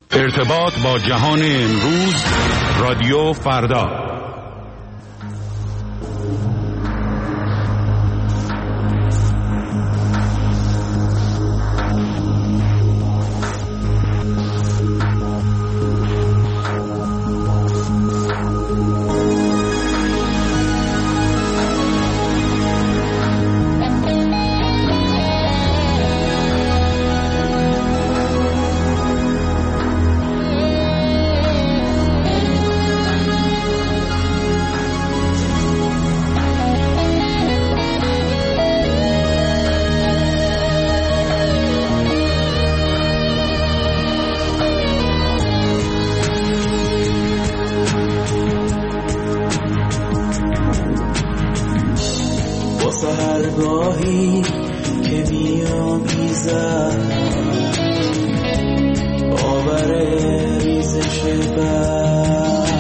ارتباط با جهان امروز، رادیو فردا. سحرگاهی که می‌آمیزد باور ریزش برق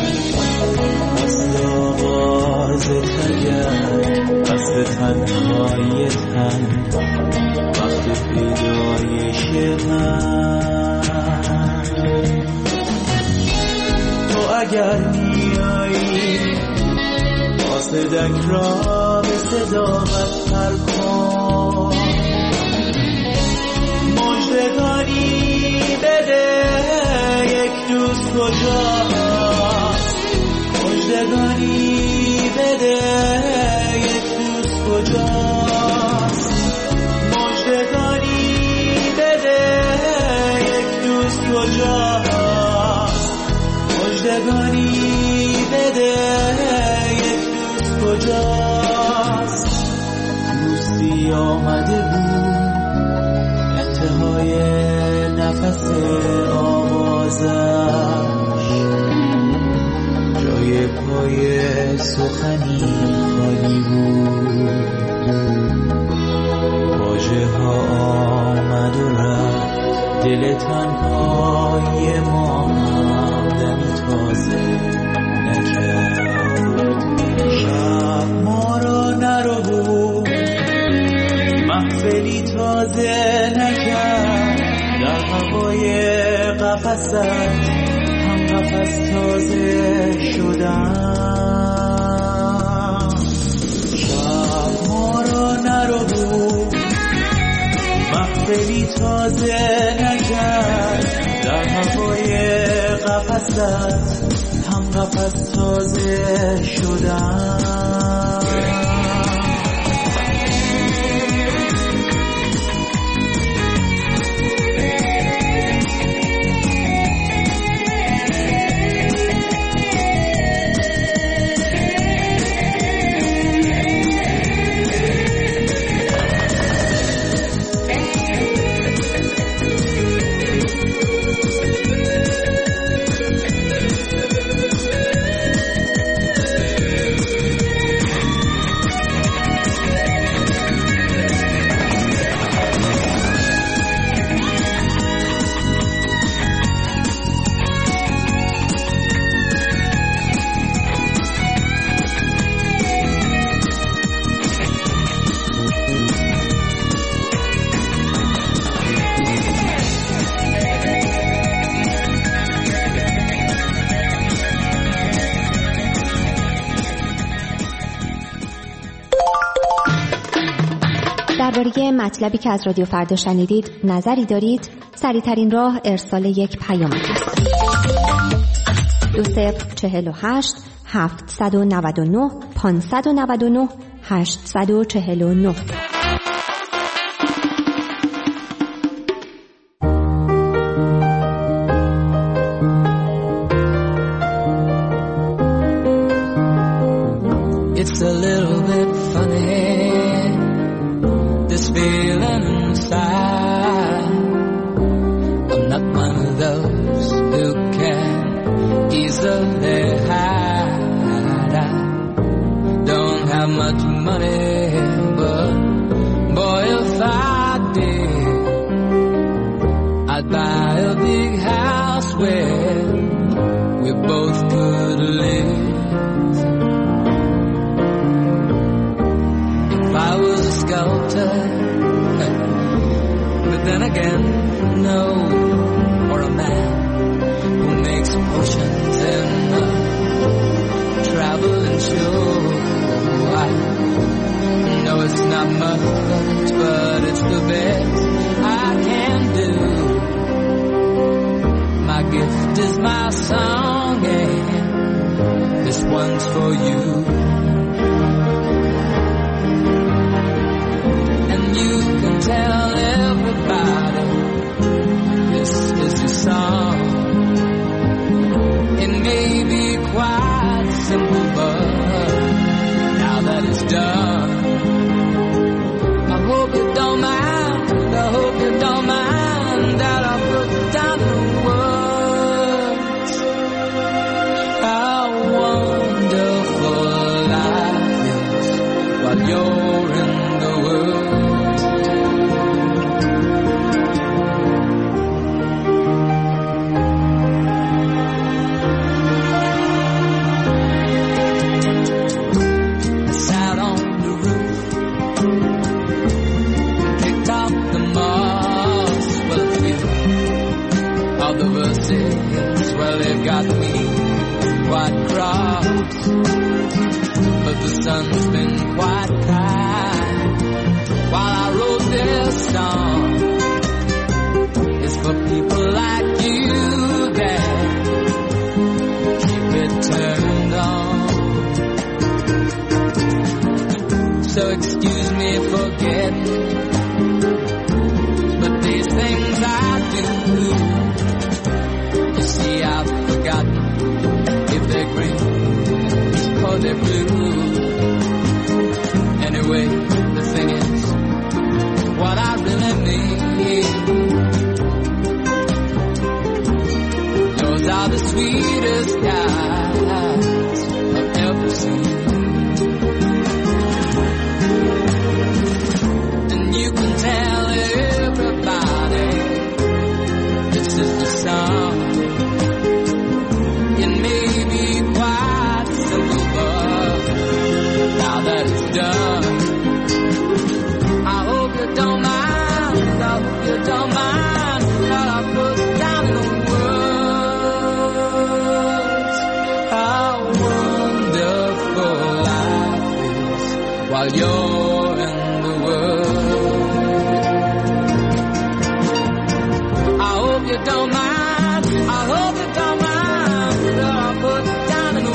مثل آغاز تگر، مثل تنهای تن وقت پیدایش من. تو اگر میایی صدک را به صداقت پر کن، مژدگانی بده یک دوست کجاست، مژدگانی بده یک دوست کجاست، مژدگانی بده یک دوست کجاست، مژدگانی بده کجاست. دوستی آمده بود انتهای نفس آوازش، جای پای سخنی خالی بود، واژه ها آمد و رفت، دل تنهای ما هم دمی تازه نکرد. شب ما را نرو محفلی تازه نکرد، در هوای قفست هم قفس تازه شدم. شب ما را نرو محفلی تازه نکرد، در هوای قفست هم قفس تازه شدم. درباره مطلبی که از رادیو فردا شنیدید نظری دارید؟ سریع‌ترین راه ارسال یک پیام است. 2048 799 599 849. It's a little bit funny, this feeling inside. I'm not one of those who can easily hide. I don't have much money, but boy, if I did, I'd buy a big house where we both could live. I was a sculptor, but then again, no, or a man. gift is my song, and this one's for you. And you can tell everybody this is your song. It may be quite simple, but now that it's done, I hope you don't mind, I hope you don't mind that I put down the words. How wonderful life is while you're in the world. I sat on the roof, kicked off the moss, well a few of the verses, well they've got me quite cross, but the sun's been quite kind while I wrote this song. It's for people like you that keep it turned on. So excuse me for getting, but these things I do, you see I've forgotten if they're green or they're blue. Anyway, the thing is, what I really mean, those are the sweetest skies I've ever seen. And you can tell everybody this is the song. It may be quite simple, but now that it's done, I hope you don't mind, I hope you don't mind what I put down in words. How wonderful life is while you're in the world. I hope you don't mind, I hope you don't mind what I put down in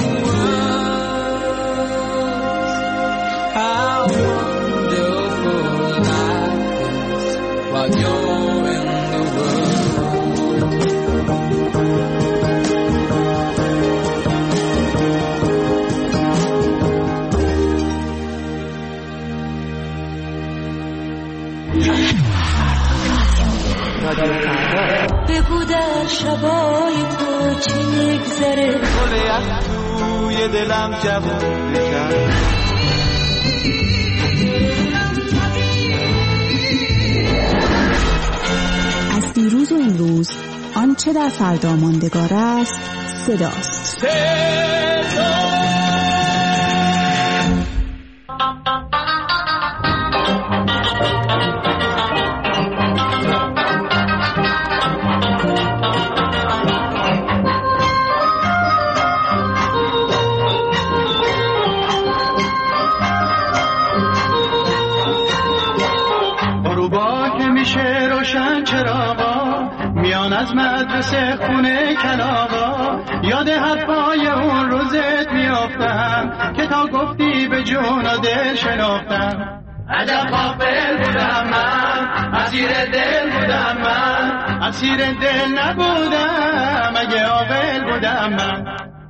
words. How wonderful life is while you're in the world. بگو در شبای تو چی میگذره، گل یخ توی دلم جوون بکن. از دیروز و امروز آنچه در فردا ماندگار است صداست. از مدرسه خونه کلاغا یاد حرفای اون روزت میافتم که تا گفتی به جون و دل شناختم. عجب غافل بودم من، اسیر دل بودم من، اسیر دل نبودم اگه عاقل بودم من.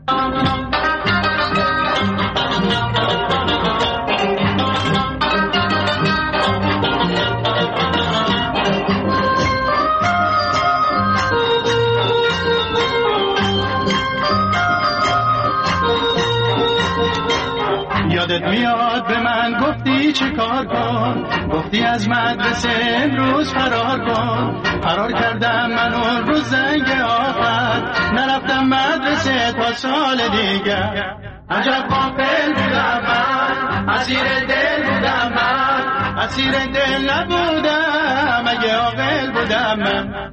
یادت میاد به من گفتی چه کار کن، گفتی از مدرسه امروز فرار کن. فرار کردم من اون روز زنگ آخر، نرفتم مدرسه تا سال دیگر. عجب غافل بودم من، اسیر دل بودم من، اسیر دل نبودم اگه عاقل بودم من.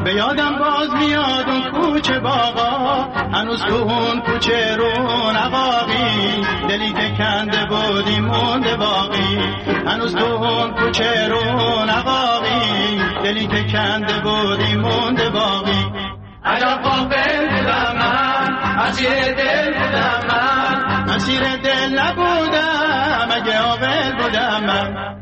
به یادم باز میاد اون کوچه باغا، هنوز تو اون کوچه رونقاقی، دلی که کنده بودی مونده باقی. هنوز تو اون کوچه رونقاقی، دلی که کنده بودی مونده باقی. عجب غافل بودم من، اسیر دل بودم من، اسیر دل نبودم اگه عاقل بودم من.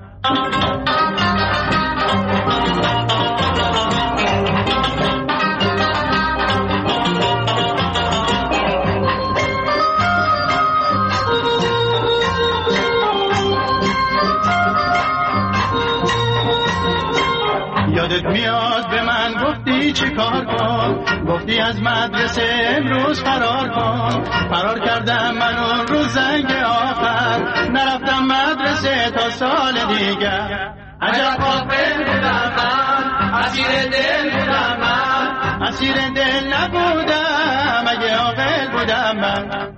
یادت میاد به من گفتی چی کار کن، گفتی از مدرسه امروز فرار کن. فرار کردم من اون روز زنگ آخر، نرفتم مدرسه تا سال دیگر. عجب غافل بودم من، اسیر دل بودم من، اسیر دل نبودم اگه عاقل بودم من.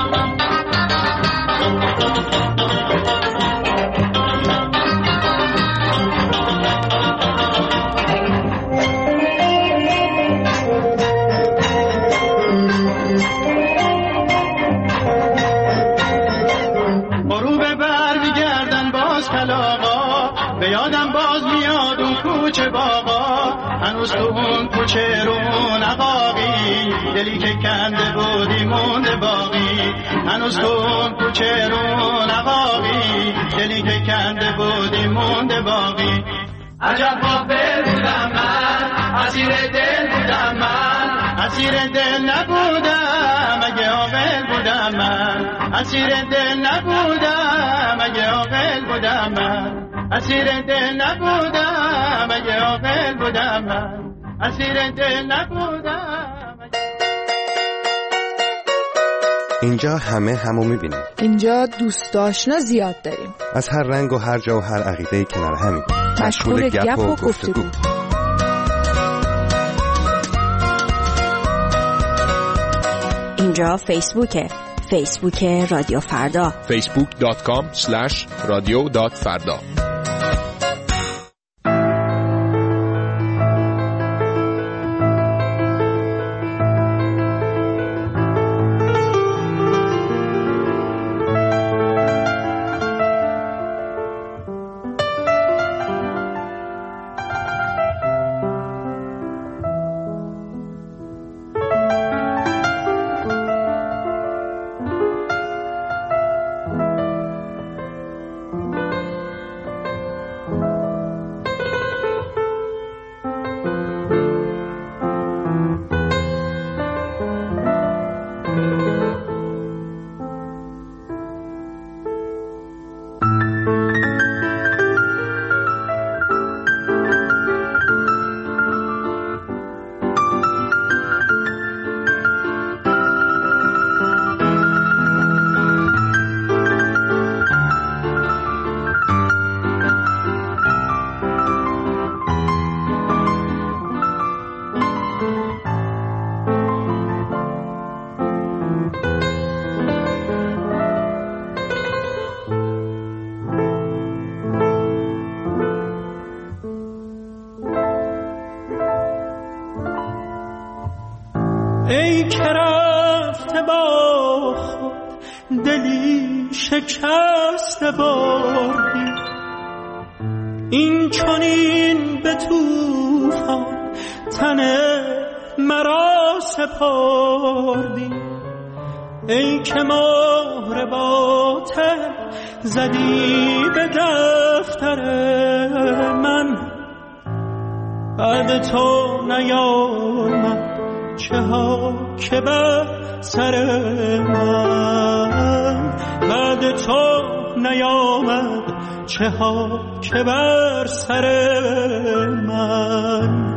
به یادم باز میاد اون کوچه باغا، هنوز تو اون کوچه رونقاقی، دلی که کنده بودی مونده باقی. هنوز تو اون کوچه رونقاقی، دلی که کنده بودی مونده باقی. عجب غافل بودم من، اسیر دل بودم من، اسیر دل نبودم اگه عاقل بودم من. اسیر دل نبودم اگه عاقل بودم من، اسیر دل نبودم اگه عاقل بودم من، اسیر دل نبودم. اینجا همه همو میبینیم. اینجا دوست آشنا زیاد داریم، از هر رنگ و هر جا و هر عقیده‌ای کنار همیم، مشغول گپ و گفتگو. اینجا فیسبوکه، فیسبوک رادیو فردا، facebook.com/radio.farda. ای که رفته با خود دلی شکسته بردی، این چنین به طوفان تن مرا سپردی. ای که مهر باطل زدی به دفتر من، بعد تو نیامد چه ها که بر سر من، بعد تو نیامد چه ها که بر سر من.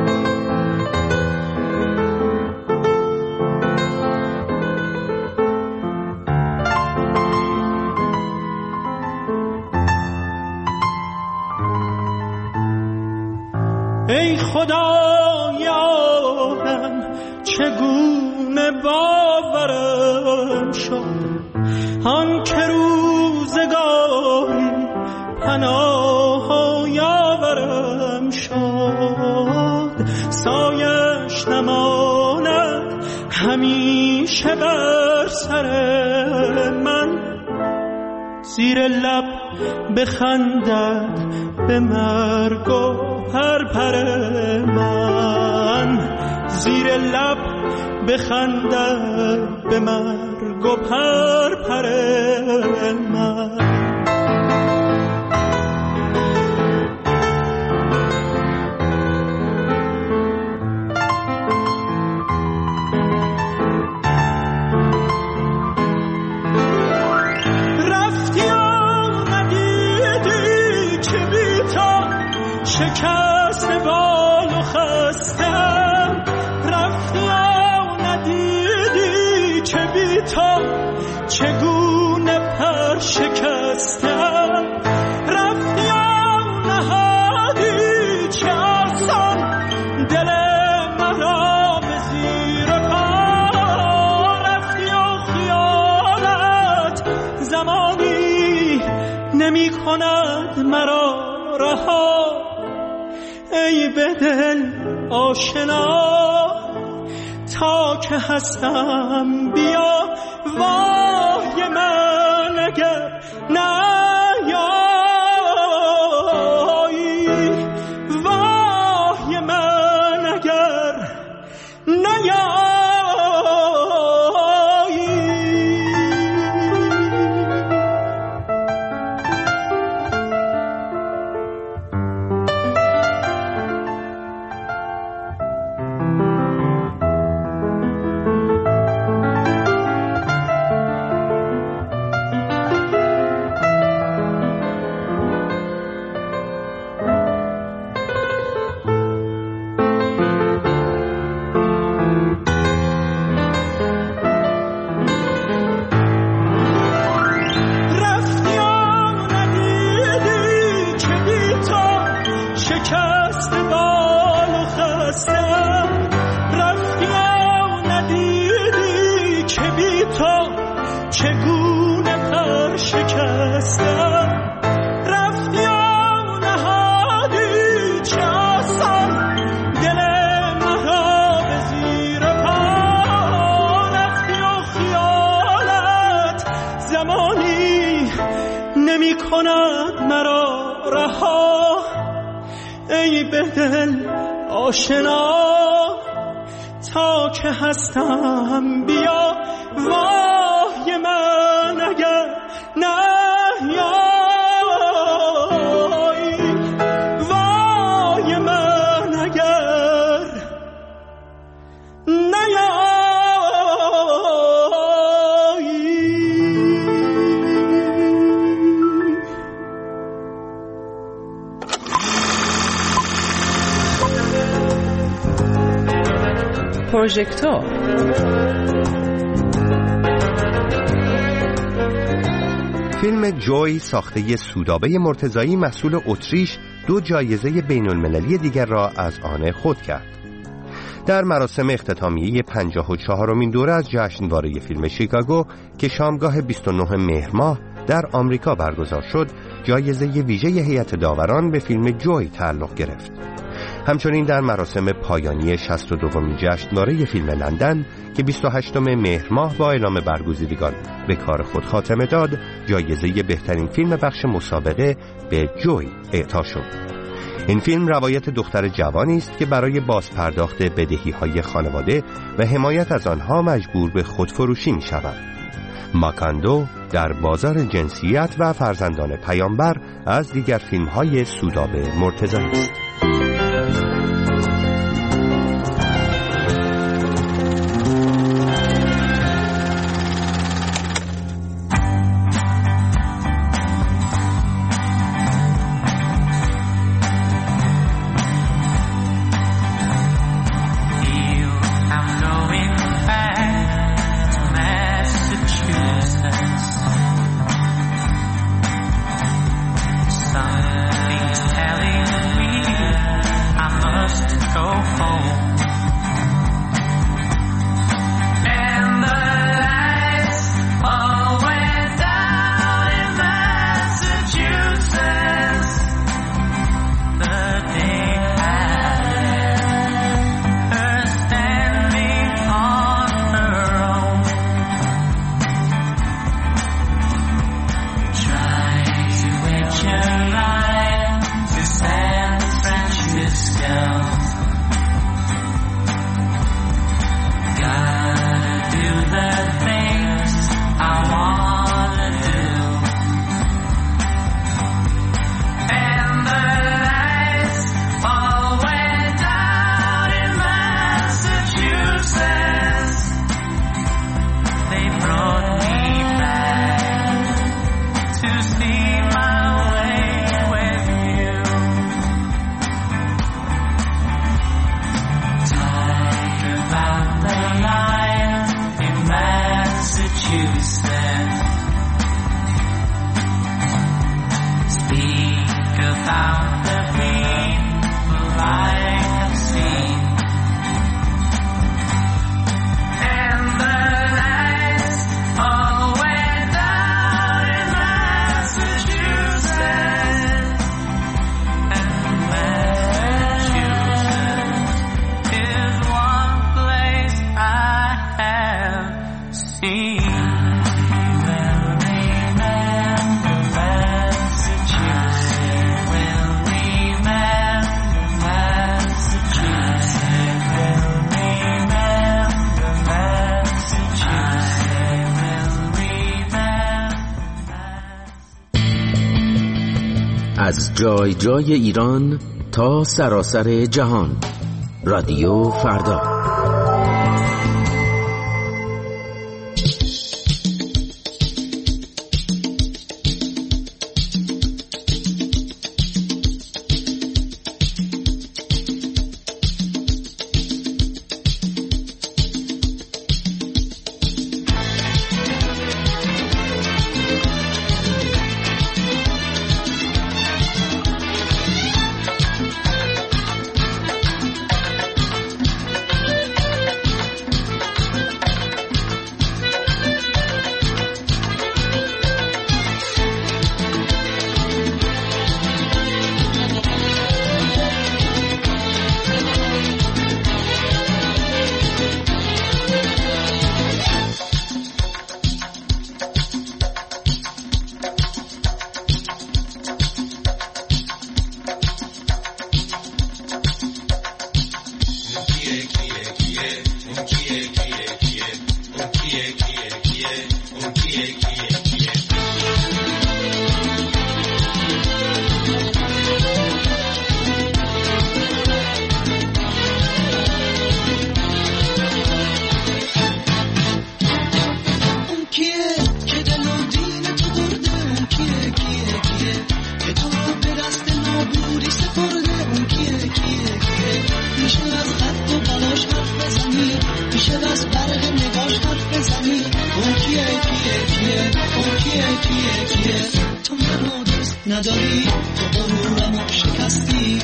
ای خدای عالم چگونه باورم شد، آن که روزگاری پناه یاورم شد. ریشه بر سر من، زیر لب بخندد به مرگ و پرپر من، زیر لب بخندد به مرگ و پرپر من. شکست بال و خستم، رفتی و ندیدی که بی تو چگونه پر شکستم، رفتی و نهادی چه آسان دل مرا به زیر پا، رفتی و خیالت زمانی نمی کند مرا رها. ای به دل آشنا تا که هستم بیا، وای من اگر نیایی، وای من اگر نیایی. آشنا تا که هستم بیا، وای من اگر نیایی، وای من اگر نیایی. پروژکتور فیلم جوی ساخته سودابه مرتضایی محصول اتریش 2 جایزه بین المللی دیگر را از آن خود کرد. در مراسم اختتامیه 54مین دوره از جشنواره فیلم شیکاگو که شامگاه 29 مهر ماه در آمریکا برگزار شد، جایزه ویژه هیئت داوران به فیلم جوی تعلق گرفت. همچنین در مراسم پایانی 62مین جشنواره فیلم لندن که 28 مهر ماه با اعلام برگزیدگان به کار خود خاتمه داد، جایزه بهترین فیلم بخش مسابقه به جوی اعطا شد. این فیلم روایت دختر جوانی است که برای بازپرداخت بدهی‌های خانواده و حمایت از آنها مجبور به خودفروشی می‌شود. ماکاندو در بازار جنسیت و فرزندان پیامبر از دیگر فیلم‌های سودابه مرتضایی است. Something's telling me speak about the people I have seen. And the lights all went down in Massachusetts. And Massachusetts is one place I have seen. از جای جای ایران تا سراسر جهان، رادیو فردا. نداری تو غرورمو شکستی،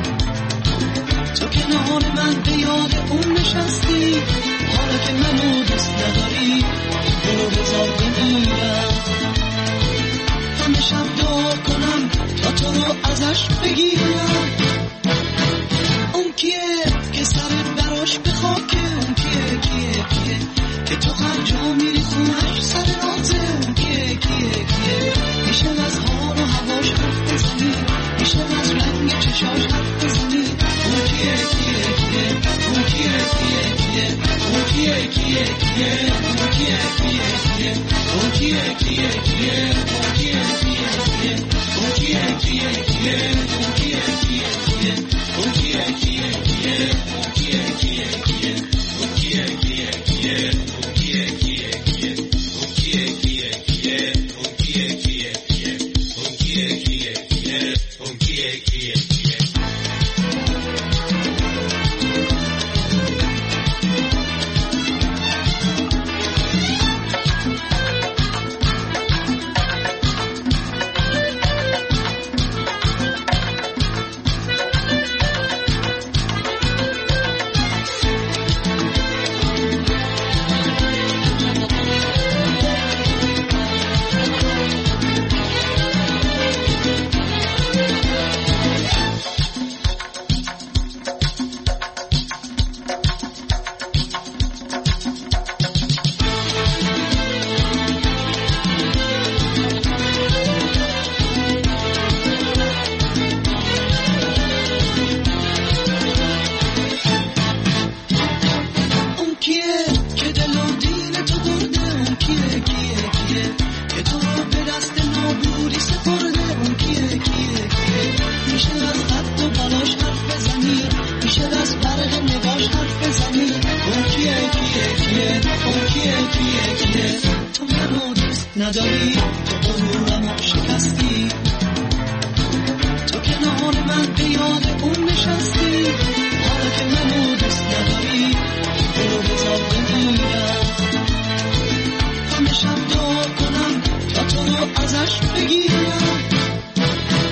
تو کنار من به یاد اون نشستی. حالا که منو دوست نداری برو بذار بمیرم، همه شب دعا کنم تا تو رو ازش بگیرم. اون کیه که سرت براش به خاکه؟ اون کیه کیه کیه که تو هر جا میری خونش سر رازه؟ اون کیه کیه کیه میشه از حال و هواش حرف بزنی، میشه از رنگ چشاش حرف بزنی. اون کیه کیه کیه اون کیه کیه کیه اون کیه کیه کیه اون کیه کیه کیه اون کیه کیه کیه اون کیه کیه کیه اون کیه کیه کیه اون کیه کیه کیه اون کیه کیه کیه اون کیه کیه کیه اون کیه کیه کیه اون کیه کیه کیه اون کیه کیه کیه اون کیه کیه کیه اون کیه کیه کیه اون کیه کیه کیه. نداری تو غرورمو شکستی، تو کنار من به یاد اون نشستی. حالا که منو دوست نداری برو بذار بمیرم، همه شب دعا کنم تا تو رو ازش بگیرم.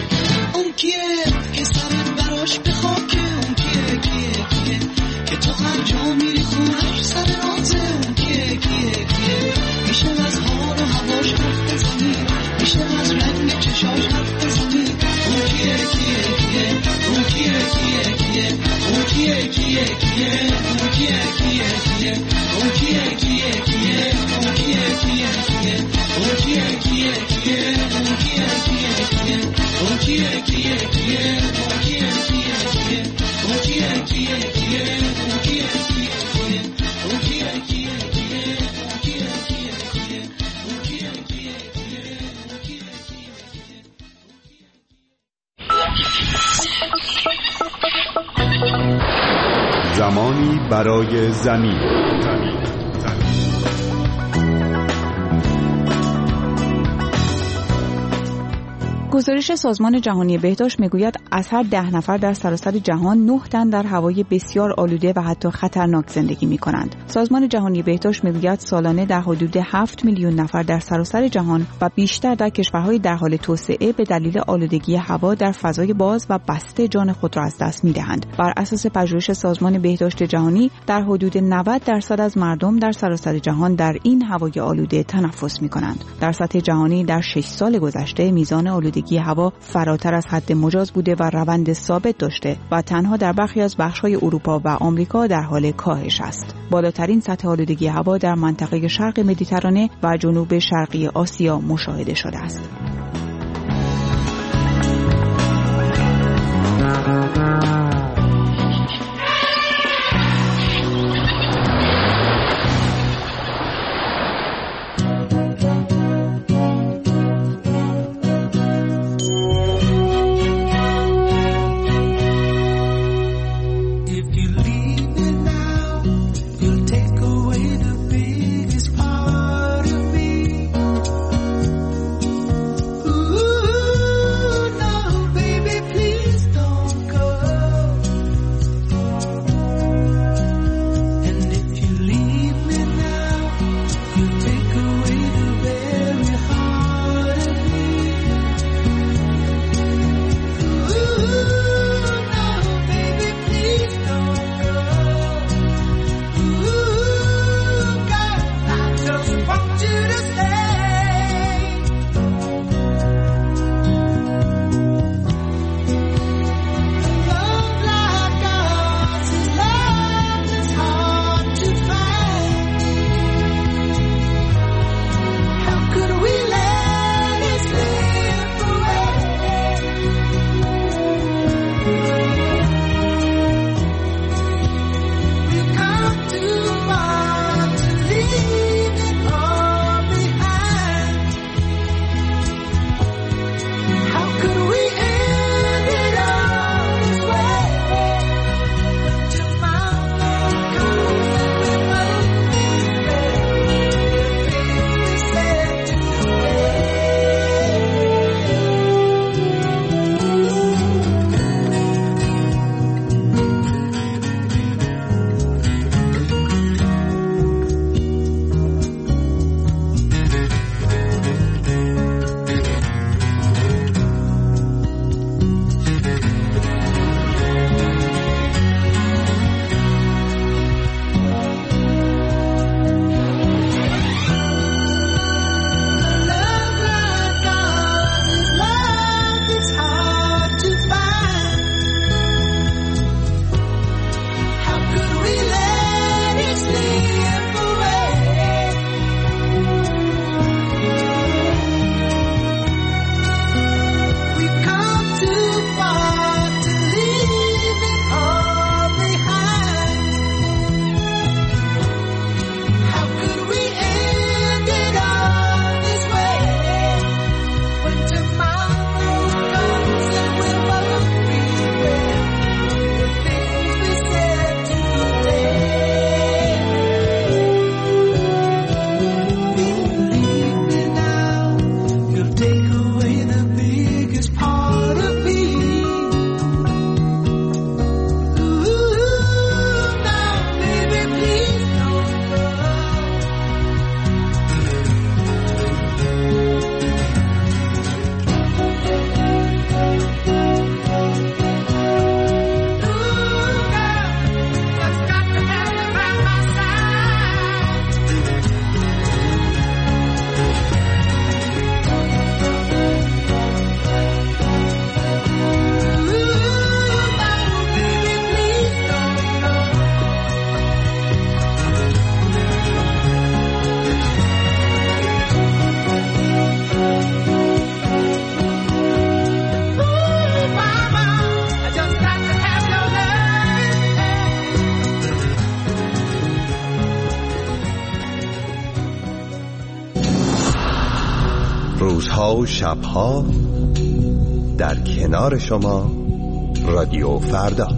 زمانی برای زمین. گزارش سازمان جهانی بهداشت میگوید از هر 10 نفر در سراسر جهان 9 تن در هوای بسیار آلوده و حتی خطرناک زندگی می‌کنند. سازمان جهانی بهداشت میگوید سالانه در حدود 7 میلیون نفر در سراسر جهان و بیشتر در کشورهای در حال توسعه به دلیل آلودگی هوا در فضای باز و بسته جان خود را از دست می‌دهند. بر اساس پژوهش سازمان بهداشت جهانی در حدود 90% از مردم در سراسر جهان در این هوای آلوده تنفس می‌کنند. در سطح جهانی در 6 سال گذشته میزان آلودگی هوا فراتر از حد مجاز بوده و روند ثابت داشته و تنها در برخی از بخش‌های اروپا و آمریکا در حال کاهش است. بالاترین سطح آلودگی هوا در منطقه شرق مدیترانه و جنوب شرقی آسیا مشاهده شده است. روزها و شبها در کنار شما رادیو فردا.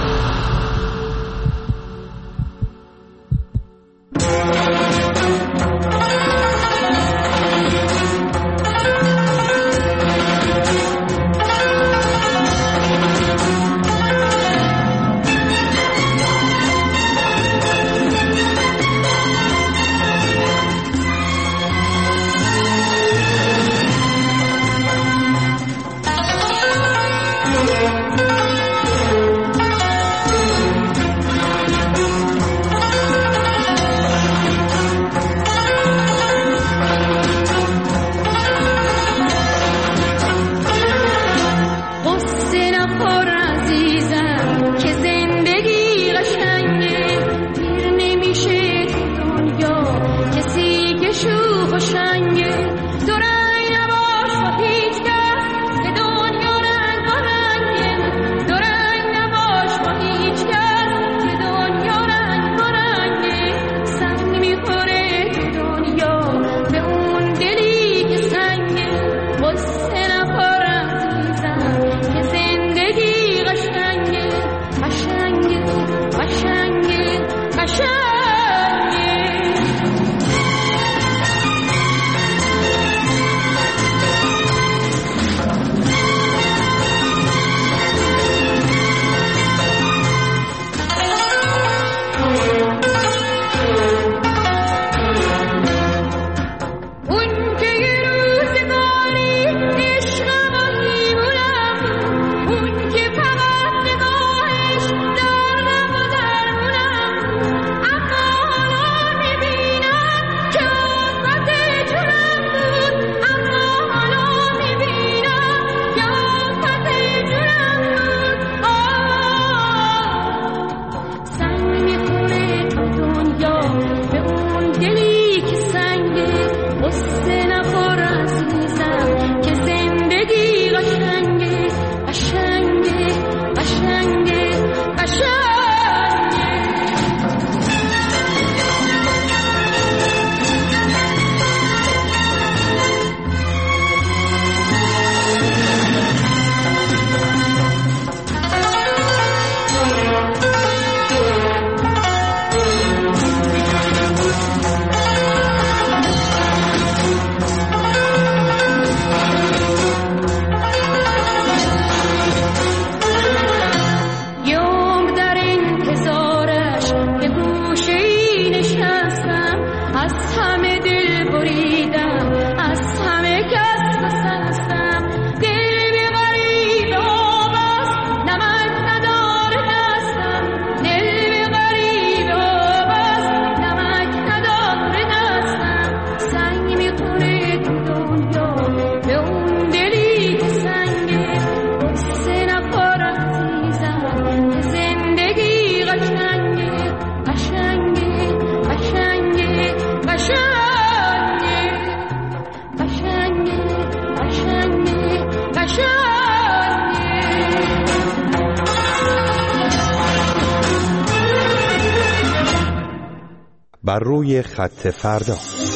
بر روی خط فردا.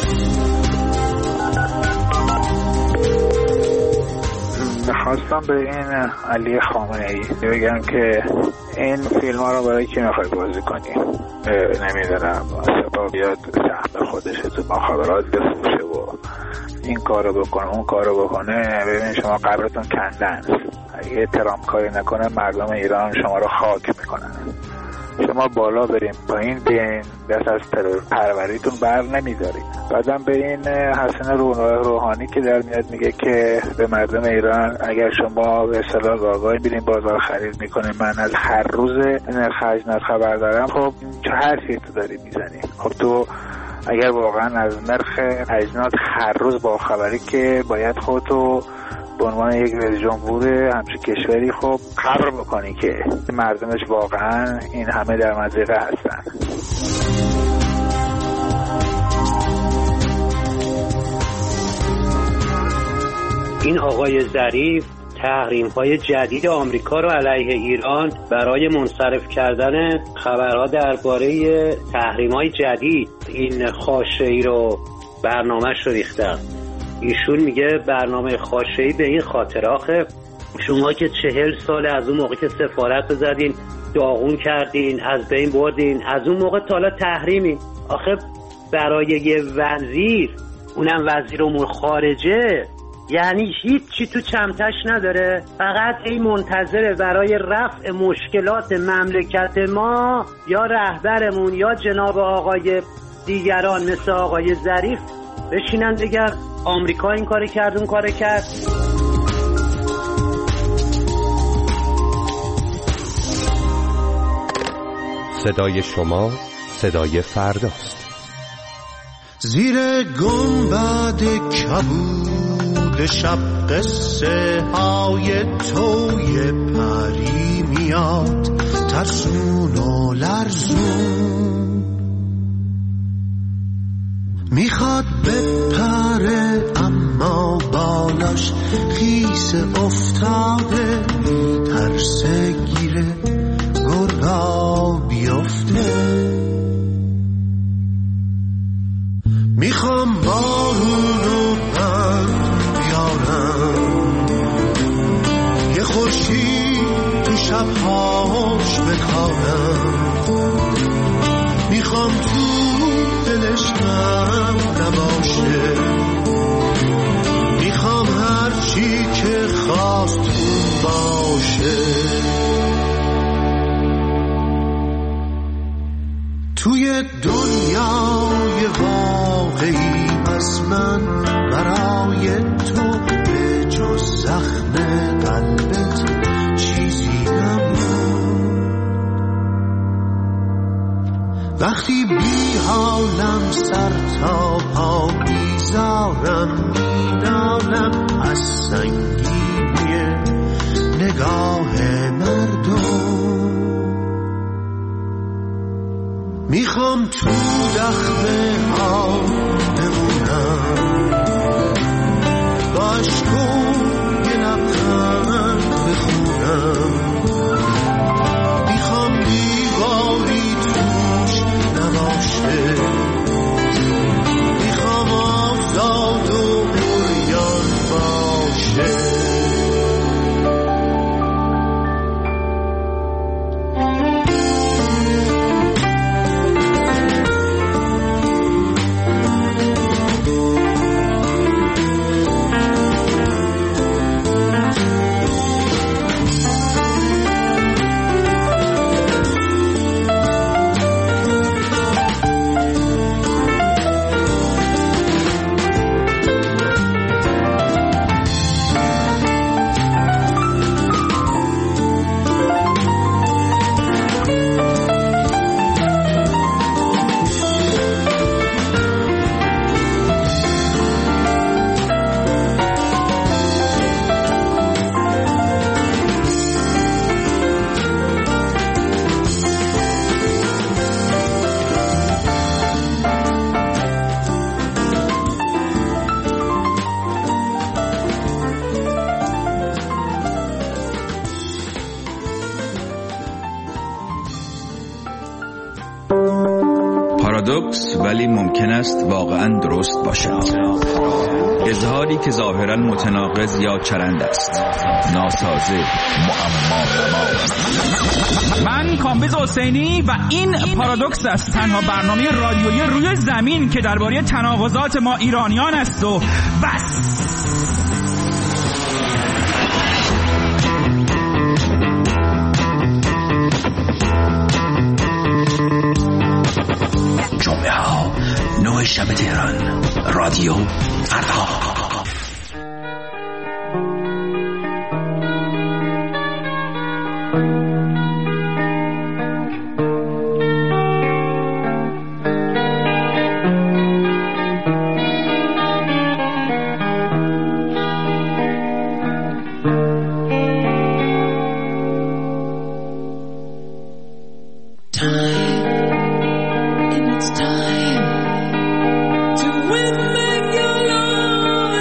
میخواستم به این علی خامنه‌ای بگم که این فیلم ها رو برای کی میخوای بازی کنی؟ نمیدونم سپاه بیاد سهم خودش تو مخابرات بفروشه و این کارو بکنه اون کارو بکنه. ببین شما قبرتون کندن، اگه احترام کاری نکنه مردم ایران شما رو خاک میکنن. شما بالا بریم پایین بیاین، دست از ترور پروریتون بر نمیدارید. بعدم به این حسن روحانی که در میاد میگه که به مردم ایران اگر شما به اصطلاح گاگای میرین بازار خرید میکنین من از هر روز نرخ اجناس خبر دارم، خب چه حرفی تو داری میزنی؟ خب تو اگر واقعا از نرخ اجناس هر روز با خبری که باید خودتو به عنوان یک رئیس جمهور همچین کشوری خب خبر بکنی که مردمش واقعا این همه در مضیقه هستن. این آقای ظریف تحریم‌های جدید آمریکا رو علیه ایران برای منصرف کردن خبرها درباره تحریم‌های جدید این خاشه‌ای رو برنامه‌اش رو ریختن. ایشون میگه برنامه خاشه‌ای به این خاطر آخه شما که 40 سال از اون موقع که سفارت زدین داغون کردین، از بین بردین، از اون موقع تا حالا تحریمین. آخه برای یه وزیر، اونم وزیر امور خارجه، یعنی هیچی تو چمتش نداره، فقط این منتظره برای رفع مشکلات مملکت ما یا رهبرمون یا جناب آقای دیگران مثل آقای ظریف بشینن دیگر آمریکا این کار کرد اون کار کرد. صدای شما صدای فرداست. زیر گنبد کبود شب قصه های توی پری میاد ترسون و لرزون، میخواد بپره اما بالاش خیس افتاده، ترسه گیره گرگا بیفته. میخوام بارونو بند بیارم، یه خورشید تو شبهاش بکارم، میخوام تو دلش غم نباشه، میخوام هر چی که خواست اون باشه. توی دنیای واقعی از من برای تو به جز زخم قلبت چیزی نمون. وقتی بی حالم سر تا پا بیزارم مینالم از سنگینی نگاه مردم، میخوام تو دخمه ها بمونم، با عشقو یه لبخند بخونم، میخوام دیواری توش نباشه، میخوام آزاد و عریان باشه. پارادوکس ولی ممکن است واقعا درست باشد. اظهاری که ظاهرا متناقض یا چرند است، ناسازه، معما. من کامبیز حسینی و این پارادوکس است، تنها برنامه رادیویی روی زمین که درباره تناقضات ما ایرانیان است و بس. جمعه ها 9 شب تهران، رادیو فردا. It's time to win, make your love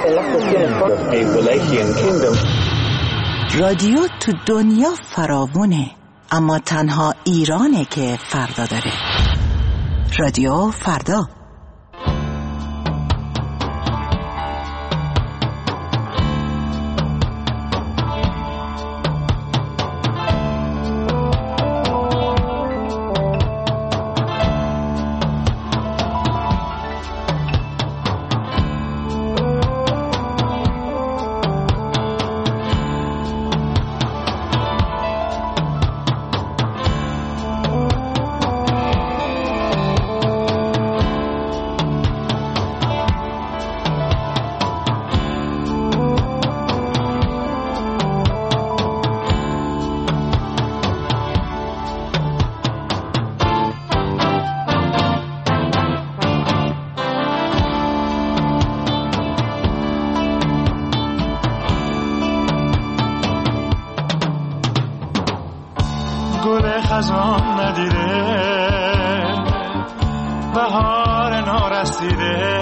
رادیو تو دنیا فراوونه، اما تنها ایرانه که فردا داره. رادیو فردا. گل خزان ندیده، بهار نارسیده،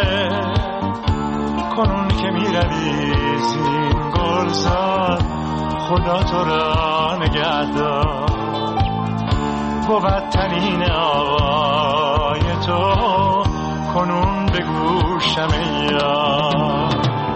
کنون که می روی زین گلزار، خدا تو را نگه دار. بود تنین آوای تو کنون به گوشم یار.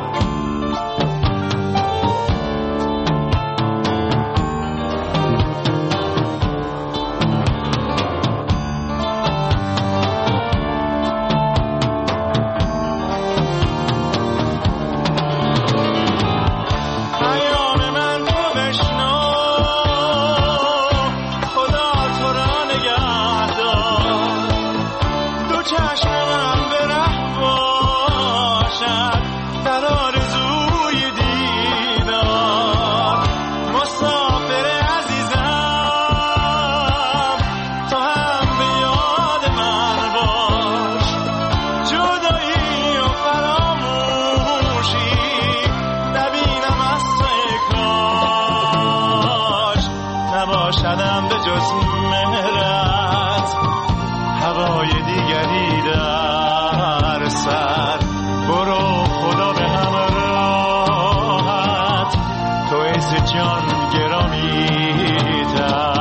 نباشدم به جز مهرت، هوای دیگری در سر. برو خدا به همراهت، تو عز جان گرامی‌تر.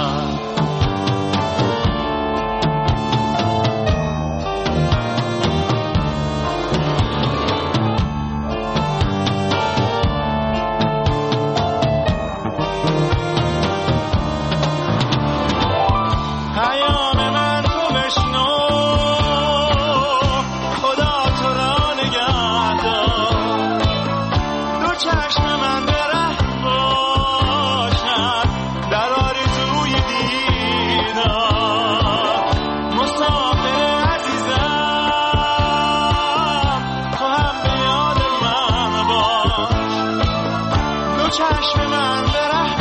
چشم من به ره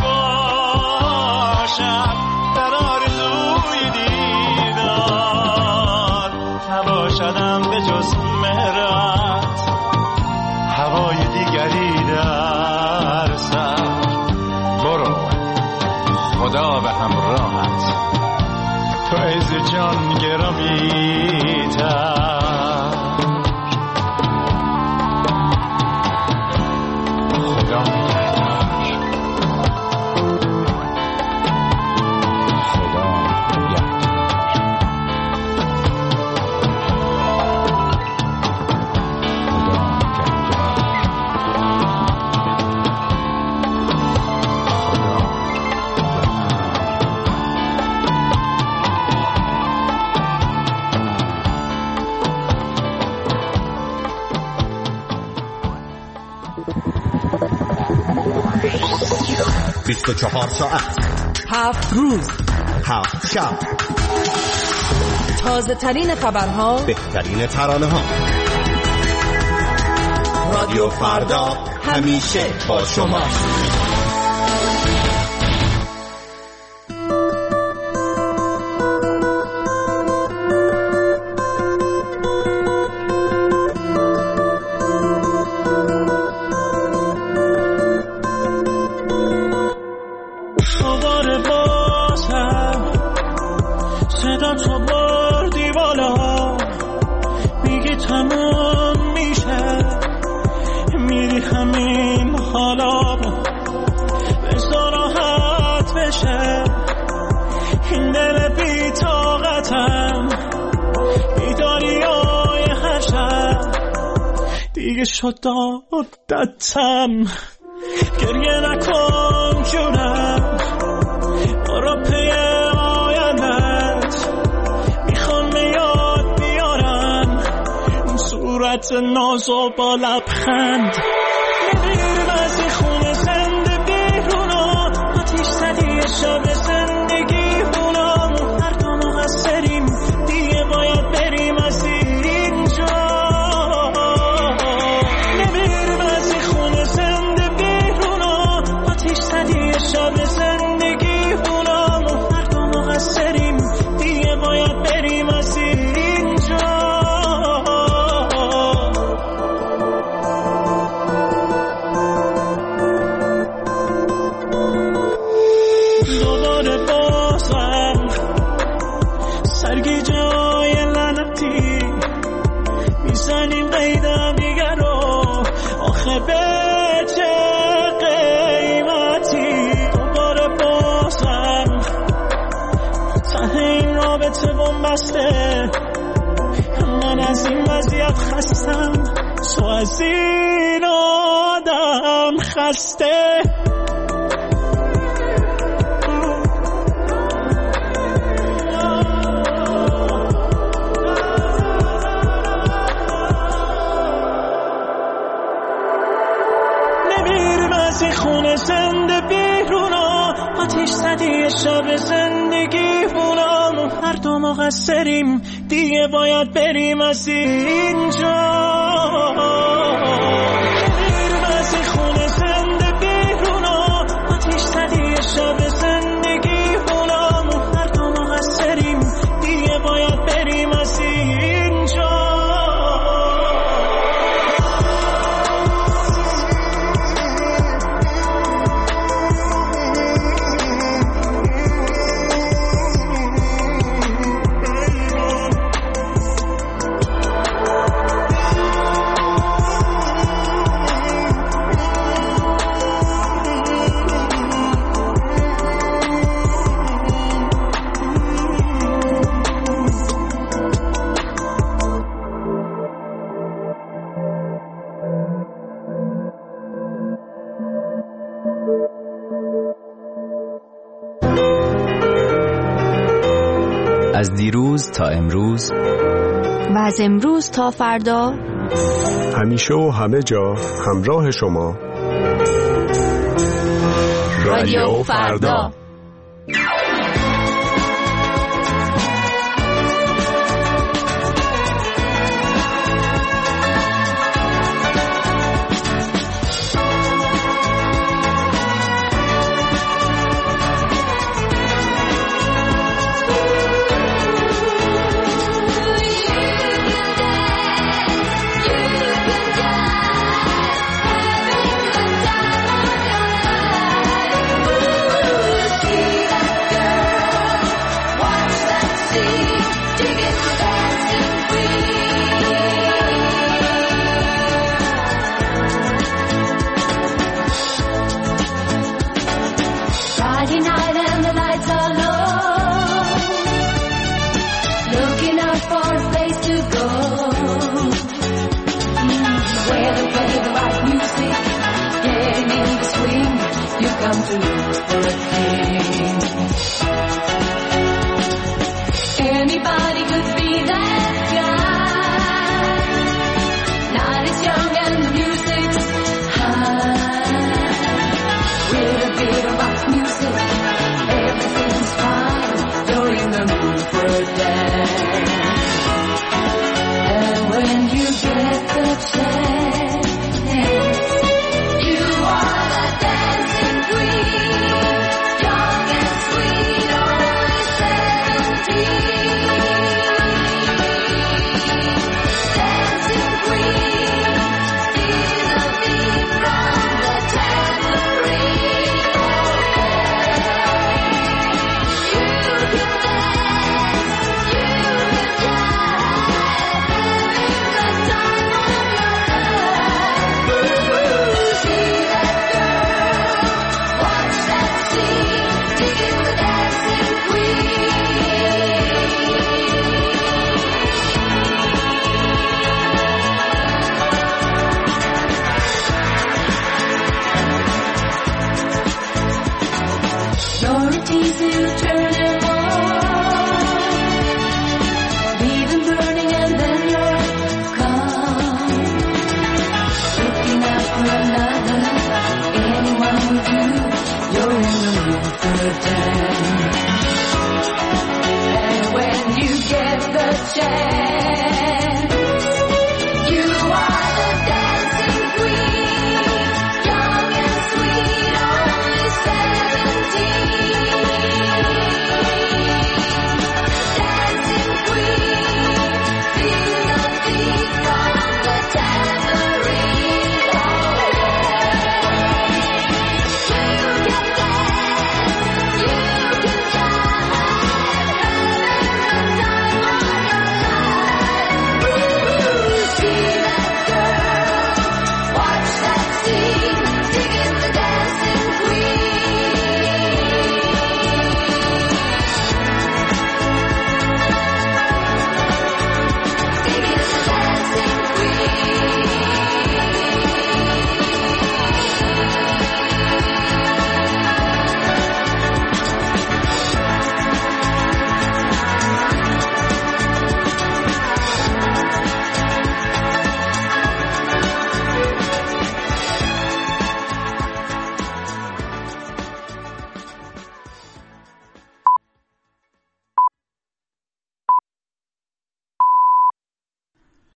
باشد در آرزوی دیدار. نباشدم به جز مهرت، هوای دیگری در سر. برو خدا به همراهت، تو عز جان گرامی‌تر. بیست و 24 ساعت، 7 روز، 7 شب، تازه ترین خبرها، بهترین ترانه ها. رادیو فردا همیشه با شما. دیگه شد عادتم. گریه نکن جونم، برو پی آیندت، میخوام یاد بیارم این صورت نازو با لبخند. نمیرم از این خونه زنده بیرونا، آتیش زدی شب زندگی هونم. هر دو مقصریم دیگه باید بریم از اینجا. نمیرم از این خونه زنده بیرونا، آتیش زدی شب زندگی هونم. هر دو مقصریم دیگه باید بریم از اینجا. میزنیم قیدم دیگر رو، آخه به چه قیمتی؟ دوباره بازم ته این رابطه بنبسته. من از این وضعیت خستم، تو از این آدم خسته. خونه زنده بیرونا، آتیش زدی شب زندگی هونم. هر دو مقصریم دیگه باید بریم از اینجا. بریم از این خونه زنده بیرونا، آتیش زدی شب زندگی هونم. هر دو مقصریم دیگه باید بریم از اینجا. از دیروز تا امروز و از امروز تا فردا، همیشه و همه جا همراه شما. رادیو فردا.